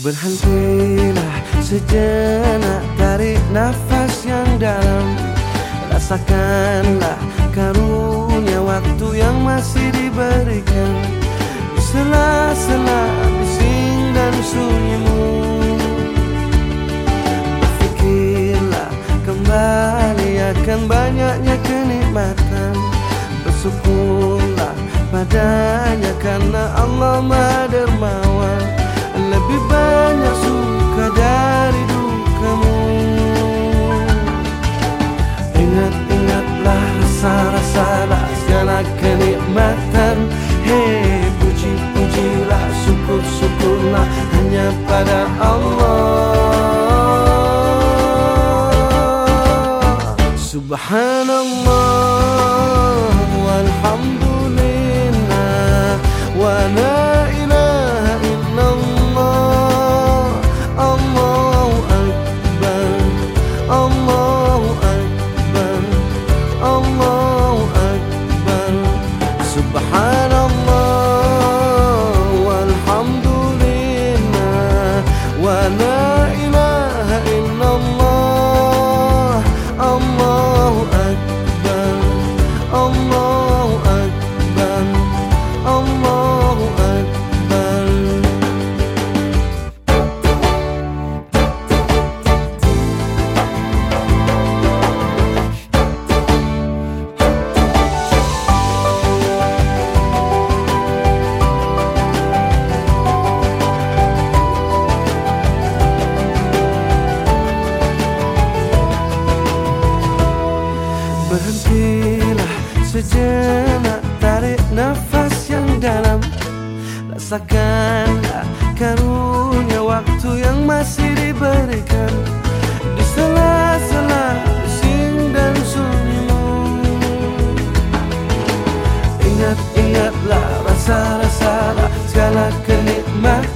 Berhentilah sejenak, tarik nafas yang dalam. Rasakanlah karunia waktu yang masih diberikan. Di sela-sela bising dan sunyimu, berfikirlah kembali akan banyaknya kenikmatan. Bersyukurlah padanya karena Allah Maha Dermawan. Lebih banyak suka dari dukamu. Ingat-ingatlah rasa-rasalah segala kenikmatan. Hei, puji-pujilah, syukur-syukurlah hanya pada Allah. Subhanallah walhamdulillah wa la ilaha illallah. Allahu akbar, Allahu akbar, Allahu akbar. Subhanallah walhamdulillah wa la ilaha illallah. Allahu akbar, Allahu akbar, Allahu akbar. Berhentilah sejenak, tarik nafas yang dalam. Rasakanlah karunia waktu yang masih diberikan. Di sela-sela bising dan sunyimu, ingat-ingatlah rasa-rasalah segala kenikmatan.